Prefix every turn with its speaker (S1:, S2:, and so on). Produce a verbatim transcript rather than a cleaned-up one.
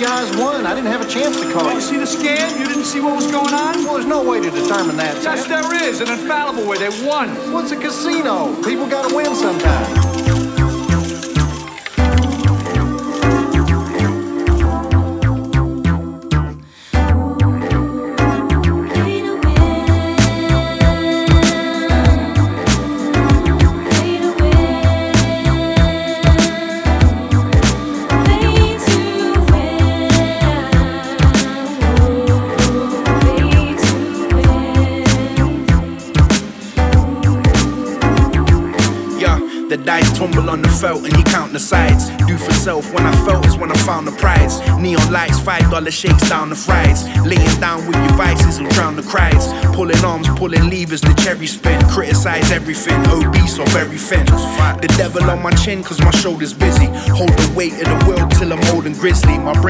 S1: guys won. I didn't have a chance to call
S2: Oh,
S1: you.
S2: you see the scan? You didn't see what was going on?
S1: Well, there's no way to determine that,
S2: Yes,
S1: Sam.
S2: there is. An infallible way. They won.
S1: Well, it's a casino. People gotta win sometime.
S3: The dice tumble on the felt and you count the sides. Do for self when I felt is when I found the prize. Neon lights, five dollar shakes down the fries. Laying down with your vices will drown the cries. Pulling arms, pulling levers, the cherry spin. Criticize everything, obese or very thin. The devil on my chin cause my shoulder's busy. Hold the weight of the world till I'm old and grizzly. My brain